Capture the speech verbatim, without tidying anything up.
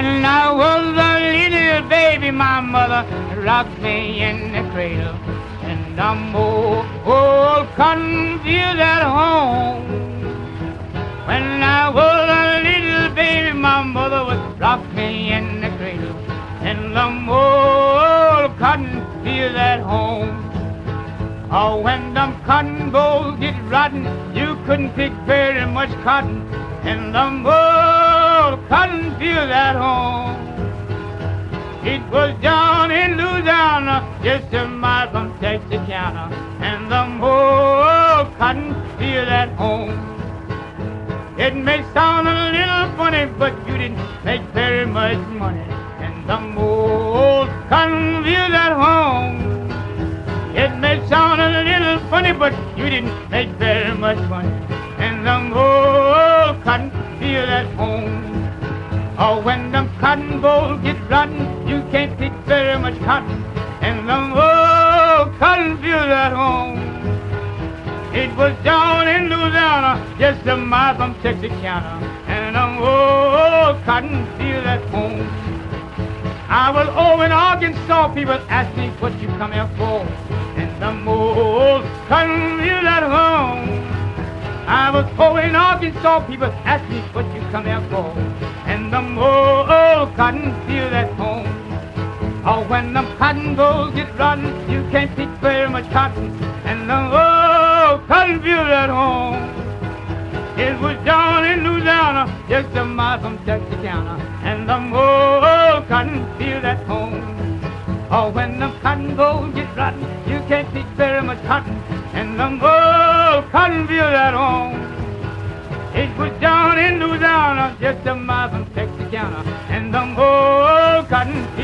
When I was a little baby, my mother rocked me in the cradle, and I'm old, old confused at home. When I was a little baby, my mother would rock me in the cradle, and I'm old confused at home. Oh, when them cotton bolls get rotten, you couldn't pick very much cotton, and them old cotton fields at home. It was down in Louisiana, just a mile from Texarkana, and them old cotton fields at home. It may sound a little funny, but you didn't make very much money, and them old cotton fields at home. It may sound a little funny, but you didn't make very much money, and them old cotton fields at home. Oh, when them cotton bolls get rotten, you can't pick very much cotton, and them old cotton fields at home. It was down in Louisiana, just a mile from Texarkana, and them old cotton fields at home. I was over in Arkansas, people asked me what you come here for, and them old cotton fields at home. I was over in Arkansas, people asked me what you come here for, and them old cotton fields at home. Oh, when them cotton bolls get rotten, you can't pick very much cotton, and them old cotton fields at home. It was down in Louisiana, just a mile from Texarkana, and them old cotton fields at home. Oh, when them cotton bolls get rotten, you can't pick very much cotton, and them old cotton fields at home. It was down in Louisiana, just a mile from Texarkana, and them old cotton fields